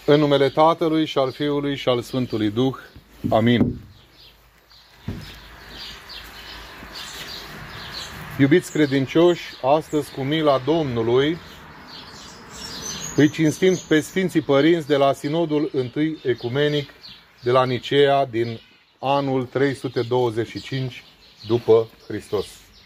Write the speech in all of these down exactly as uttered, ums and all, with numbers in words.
În numele Tatălui și al Fiului și al Sfântului Duh. Amin. Iubiți credincioși, astăzi cu mila Domnului îi cinstim pe Sfinții Părinți de la Sinodul întâi Ecumenic de la Nicea din anul trei sute douăzeci și cinci după Hristos.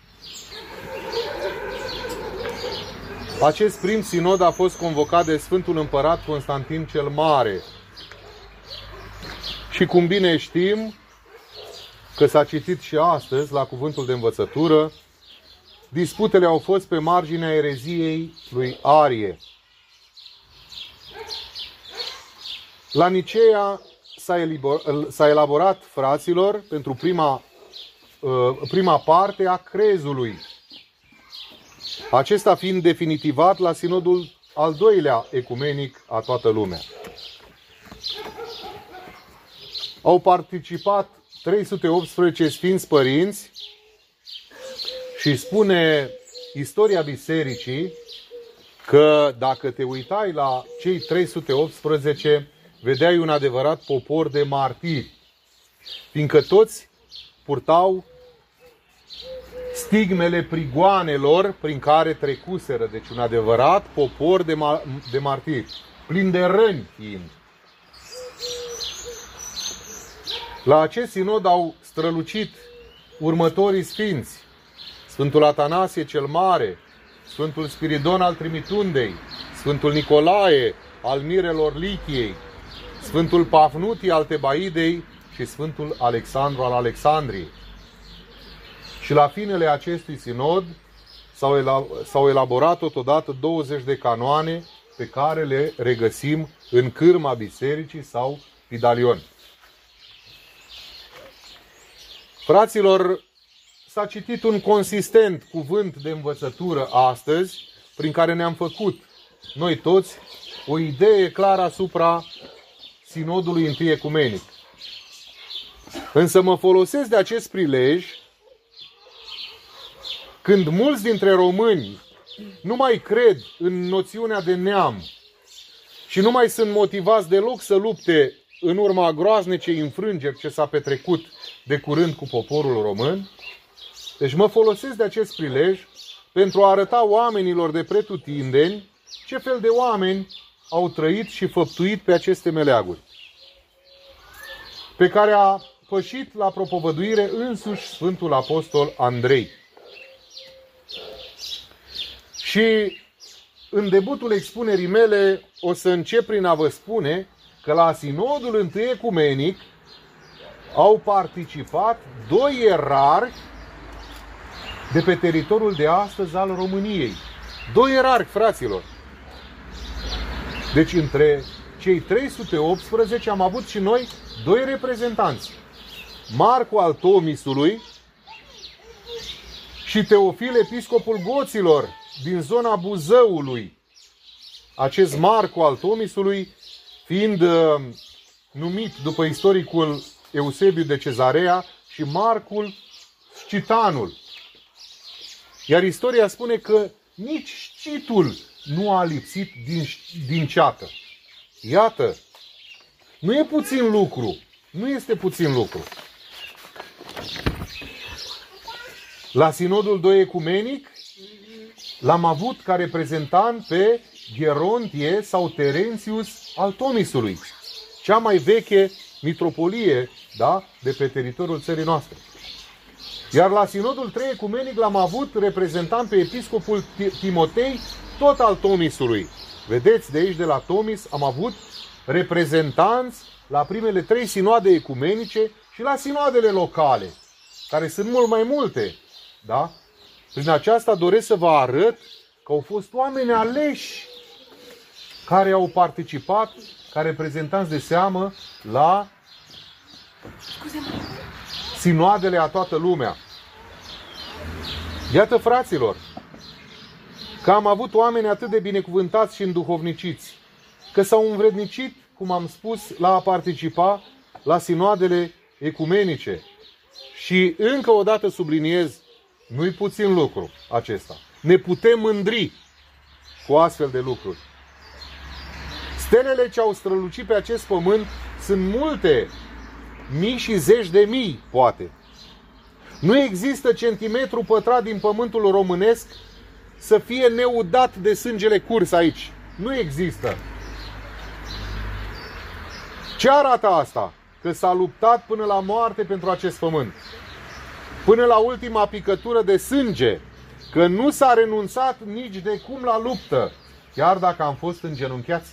Acest prim sinod a fost convocat de Sfântul Împărat Constantin cel Mare. Și cum bine știm, că s-a citit și astăzi la cuvântul de învățătură, disputele au fost pe marginea ereziei lui Arie. La Nicea s-a elaborat, fraților, pentru prima, prima parte a crezului. Acesta fiind definitivat la sinodul al doilea ecumenic a toată lumea. Au participat trei sute optsprezece sfinți părinți și spune istoria bisericii că dacă te uitai la cei trei sute optsprezece, vedeai un adevărat popor de martiri, fiindcă toți purtau stigmele prigoanelor prin care trecuseră. Deci un adevărat popor de, ma- de martiri, plin de răni fiind. La acest sinod au strălucit următorii sfinți: Sfântul Atanasie cel Mare, Sfântul Spiridon al Trimitundei, Sfântul Nicolae al Mirelor Lichiei, Sfântul Pafnutii al Tebaidei și Sfântul Alexandru al Alexandriei. Și la finele acestui sinod s-au elaborat totodată douăzeci de canoane pe care le regăsim în cârma bisericii sau pidalion. Fraților, s-a citit un consistent cuvânt de învățătură astăzi, prin care ne-am făcut noi toți o idee clară asupra sinodului întâi ecumenic. Însă mă folosesc de acest prilej când mulți dintre români nu mai cred în noțiunea de neam și nu mai sunt motivați deloc să lupte în urma groaznicei înfrângeri ce s-a petrecut de curând cu poporul român. Deci mă folosesc de acest prilej pentru a arăta oamenilor de pretutindeni ce fel de oameni au trăit și făptuit pe aceste meleaguri, pe care a pășit la propovăduire însuși Sfântul Apostol Andrei. Și în debutul expunerii mele o să încep prin a vă spune că la sinodul întâi ecumenic au participat doi ierarhi de pe teritoriul de astăzi al României. Doi ierarhi, fraților. Deci între cei trei sute optsprezece am avut și noi doi reprezentanți. Marcu al Tomisului și Teofil, episcopul Goților din zona Buzăului. Acest Marcu al Tomisului fiind uh, numit după istoricul Eusebiu de Cezarea și Marcul Scitanul. Iar istoria spune că nici scitul nu a lipsit din, din ceată. Iată, nu e puțin lucru. Nu este puțin lucru. La sinodul doi ecumenic l-am avut ca reprezentant pe Gerontie sau Terențius al Tomisului, cea mai veche mitropolie, da, de pe teritoriul țării noastre. Iar la sinodul trei ecumenic l-am avut reprezentant pe episcopul Timotei, tot al Tomisului. Vedeți, de aici, de la Tomis, am avut reprezentanți la primele trei sinoade ecumenice și la sinoadele locale, care sunt mult mai multe. Da? Prin aceasta doresc să vă arăt că au fost oameni aleși care au participat ca reprezentanți de seamă la sinoadele a toată lumea. Iată, fraților, că am avut oameni atât de binecuvântați și înduhovniciți, că s-au învrednicit, cum am spus, la a participa la sinoadele ecumenice. Și încă o dată subliniez, nu-i puțin lucru acesta. Ne putem mândri cu astfel de lucruri. Stelele ce au strălucit pe acest pământ sunt multe, mii și zeci de mii, poate. Nu există centimetru pătrat din pământul românesc să fie neudat de sângele curs aici. Nu există. Ce arată asta? Că s-a luptat până la moarte pentru acest pământ. Până la ultima picătură de sânge. Că nu s-a renunțat nici de cum la luptă, chiar dacă am fost îngenunchiați.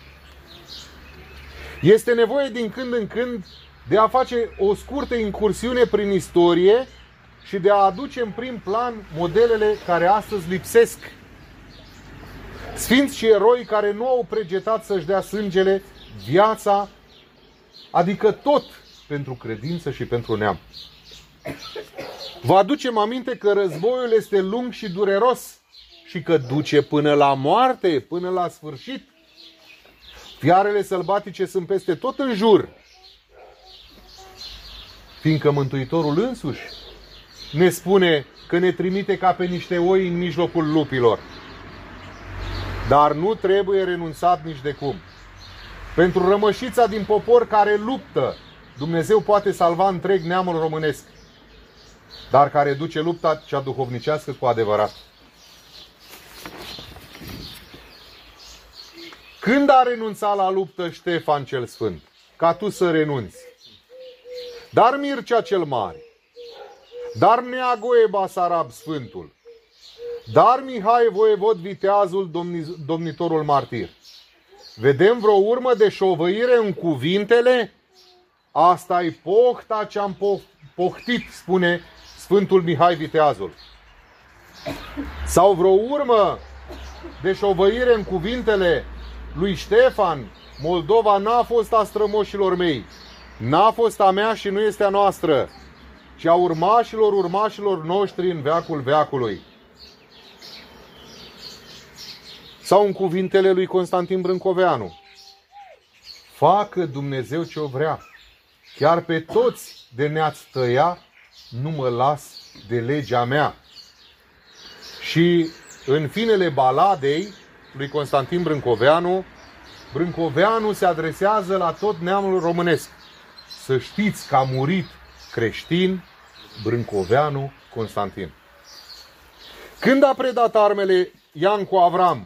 Este nevoie din când în când de a face o scurtă incursiune prin istorie și de a aduce în prim plan modelele care astăzi lipsesc. Sfinți și eroi care nu au pregetat să-și dea sângele, viața, adică tot pentru credință și pentru neam. Vă aducem aminte că războiul este lung și dureros și că duce până la moarte, până la sfârșit. Fiarele sălbatice sunt peste tot în jur, fiindcă Mântuitorul însuși ne spune că ne trimite ca pe niște oi în mijlocul lupilor. Dar nu trebuie renunțat nici de cum. Pentru rămășița din popor care luptă, Dumnezeu poate salva întreg neamul românesc, dar care duce lupta cea duhovnicească cu adevărat. Când a renunțat la luptă Ștefan cel Sfânt? Ca tu să renunți. Dar Mircea cel Mare, dar Neagoe Basarab Sfântul, dar Mihai Voievod Viteazul, domnitorul martir. Vedem vreo urmă de șovăire în cuvintele? Asta-i pohta ce-am pohtit, spune Sfântul Mihai Viteazul. Sau vreo urmă de șovăire în cuvintele lui Ștefan? Moldova n-a fost a strămoșilor mei, n-a fost a mea și nu este a noastră, ci a urmașilor urmașilor noștri în veacul veacului. Sau în cuvintele lui Constantin Brâncoveanu: facă Dumnezeu ce o vrea, chiar pe toți de ne-ați tăia, nu mă las de legea mea. Și în finele baladei lui Constantin Brâncoveanu, Brâncoveanu se adresează la tot neamul românesc: să știți că a murit creștin Brâncoveanu Constantin. Când a predat armele Iancu Avram,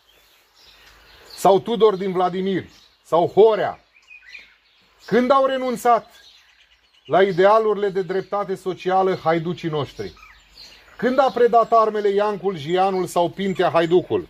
sau Tudor din Vladimir, sau Horea? Când au renunțat la idealurile de dreptate socială haiducii noștri? Când a predat armele Iancul Gianul sau Pintea Haiducul?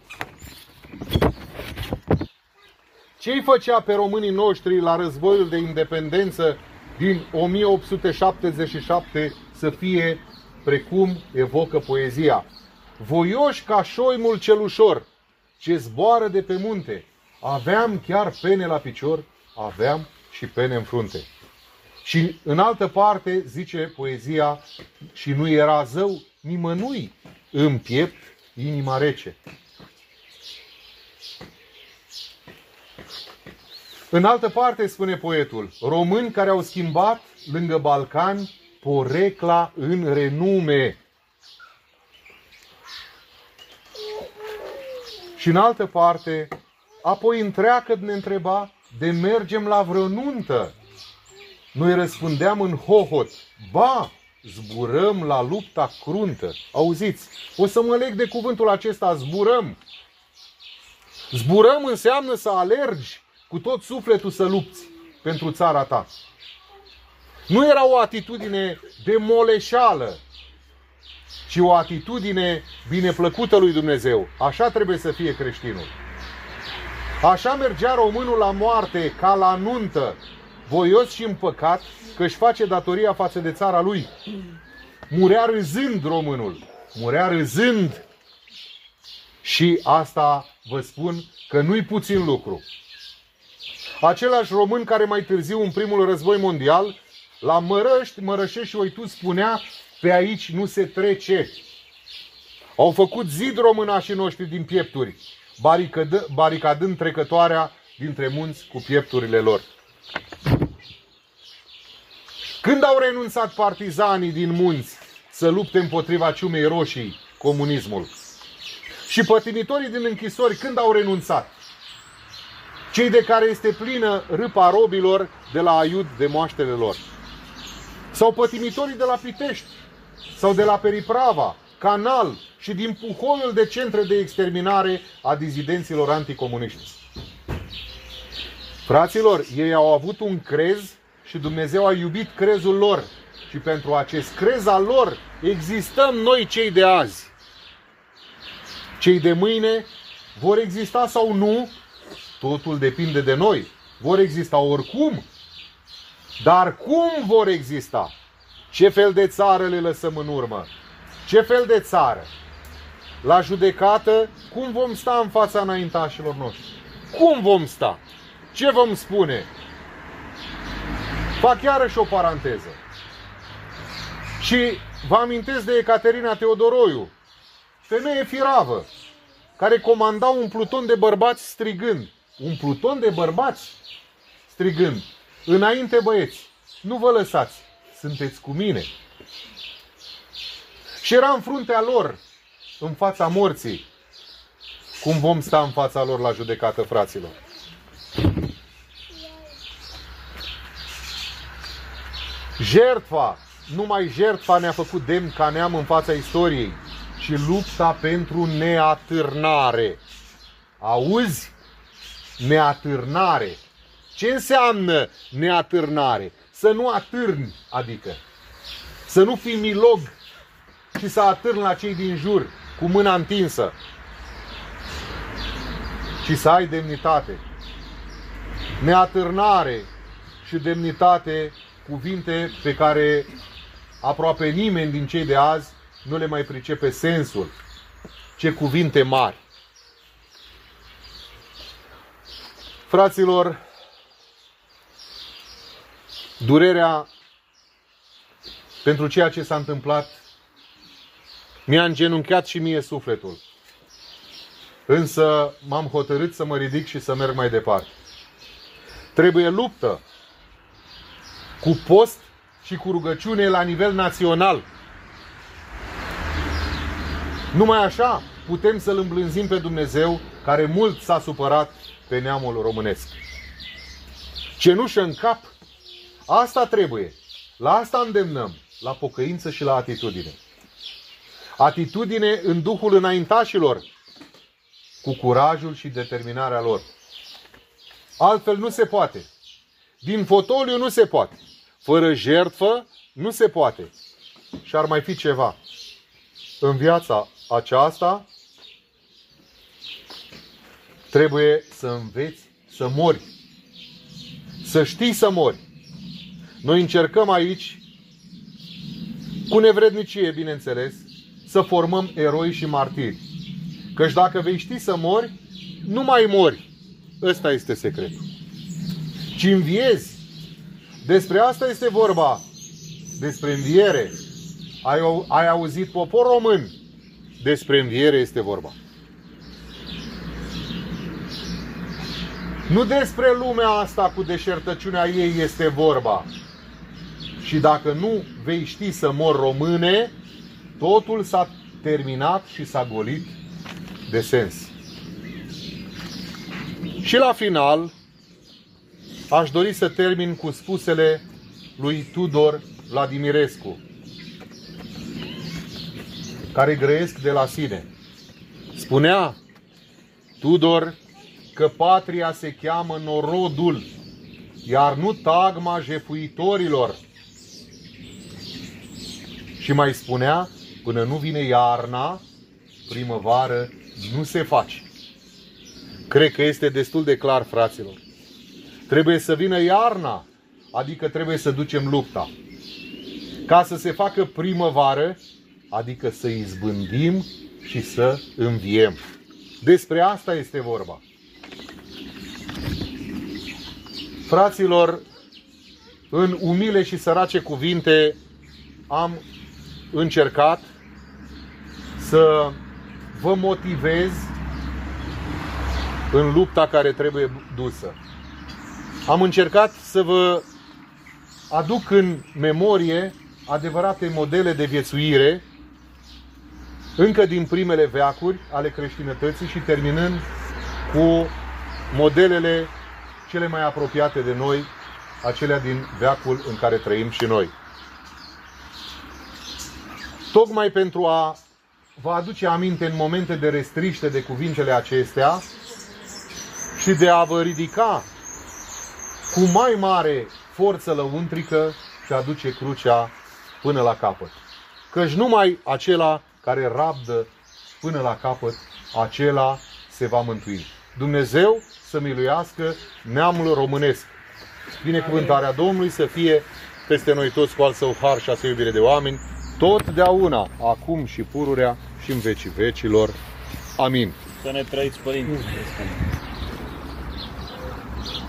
Ce-i făcea pe românii noștri la războiul de independență din o mie opt sute șaptezeci și șapte să fie precum evocă poezia? Voioși ca șoimul cel ușor ce zboară de pe munte, aveam chiar pene la picior, aveam și pene în frunte. Și în altă parte zice poezia: și nu era zău nimănui în piept inima rece. În altă parte spune poetul: români care au schimbat lângă Balcani porecla în renume. Și în altă parte, apoi întreagă ne întreba de mergem la vreo nuntă. Noi răspundeam în hohot: ba, zburăm la lupta cruntă. Auziți, o să mă leg de cuvântul acesta, zburăm. Zburăm înseamnă să alergi cu tot sufletul să lupți pentru țara ta. Nu era o atitudine de moleșeală, ci o atitudine bineplăcută lui Dumnezeu. Așa trebuie să fie creștinul. Așa mergea românul la moarte ca la nuntă, voios și împăcat că își face datoria față de țara lui. Murea râzând românul, murea râzând. Și asta vă spun că nu-i puțin lucru. Același român care mai târziu, în primul război mondial, la Mărăști, Mărășești și Oituz spunea: pe aici nu se trece. Au făcut zid românașii noștri din piepturi, baricadând trecătoarea dintre munți cu piepturile lor. Când au renunțat partizanii din munți să lupte împotriva ciumei roșii, comunismul? Și pătimitorii din închisori când au renunțat? cei de care este plină râpa robilor de la Aiud de moaștele lor, sau pătimitorii de la Pitești, sau de la Periprava, Canal și din puhoiul de centre de exterminare a dizidenților anticomuniști. Fraților, ei au avut un crez și Dumnezeu a iubit crezul lor. Și pentru acest crez al lor existăm noi cei de azi. Cei de mâine vor exista sau nu, totul depinde de noi. Vor exista oricum. Dar cum vor exista? Ce fel de țară le lăsăm în urmă? Ce fel de țară? La judecată, cum vom sta în fața înaintașilor noștri? Cum vom sta? Ce vom spune? Fac iarăși o paranteză. Și vă amintesc de Ecaterina Teodoroiu, femeie firavă, care comanda un pluton de bărbați strigând. Un pluton de bărbați strigând. Înainte, băieți, nu vă lăsați, sunteți cu mine. Și era în fruntea lor, în fața morții. Cum vom sta în fața lor la judecată, fraților? Jertfa, numai jertfa ne-a făcut demn ca neam în fața istoriei. Și lupta pentru neatârnare. Auzi? Neatârnare. Ce înseamnă neatârnare? Să nu atârni, adică. Să nu fii milog și să atârni la cei din jur cu mâna întinsă. Și să ai demnitate. Neatârnare și demnitate, cuvinte pe care aproape nimeni din cei de azi nu le mai pricepe sensul. Ce cuvinte mari! Fraților, durerea pentru ceea ce s-a întâmplat mi-a îngenunchiat și mie sufletul. Însă m-am hotărât să mă ridic și să merg mai departe. Trebuie luptă cu post și cu rugăciune la nivel național. Numai așa putem să-L îmblânzim pe Dumnezeu, care mult s-a supărat pe neamul românesc. Cenușă în cap, asta trebuie. La asta îndemnăm, la pocăință și la atitudine. Atitudine în duhul înaintașilor, cu curajul și determinarea lor. Altfel nu se poate. Din fotoliu nu se poate. Fără jertfă nu se poate. Și ar mai fi ceva. În viața aceasta trebuie să înveți să mori. Să știi să mori. Noi încercăm aici, cu nevrednicie, bineînțeles, să formăm eroi și martiri. Căci dacă vei ști să mori, nu mai mori. Ăsta este secretul. Ci înviezi. Despre asta este vorba. Despre înviere. Ai, ai auzit, popor român? Despre înviere este vorba. Nu despre lumea asta cu deșertăciunea ei este vorba. Și dacă nu vei ști să mori, române, totul s-a terminat și s-a golit de sens. Și la final aș dori să termin cu spusele lui Tudor Vladimirescu, care grăiesc de la sine. Spunea Tudor că patria se cheamă norodul, iar nu tagma jefuitorilor. Și mai spunea, până nu vine iarna, primăvară nu se face. Cred că este destul de clar, fraților. Trebuie să vină iarna, adică trebuie să ducem lupta. Ca să se facă primăvară, adică să izbândim și să înviem. Despre asta este vorba. Fraților, în umile și sărace cuvinte am încercat să vă motivez în lupta care trebuie dusă. Am încercat să vă aduc în memorie adevărate modele de viețuire încă din primele veacuri ale creștinătății și terminând cu modelele cele mai apropiate de noi, acelea din veacul în care trăim și noi. Tocmai pentru a vă aduce aminte în momente de restriște de cuvintele acestea și de a vă ridica cu mai mare forță lăuntrică și aduce crucea până la capăt. Căci numai acela care rabdă până la capăt, acela se va mântui. Dumnezeu să miluiască neamul românesc. Binecuvântarea Domnului să fie peste noi toți cu al său har și a său iubire de oameni, totdeauna, acum și pururea și în vecii vecilor. Amin. Să ne trăiți, Părinte.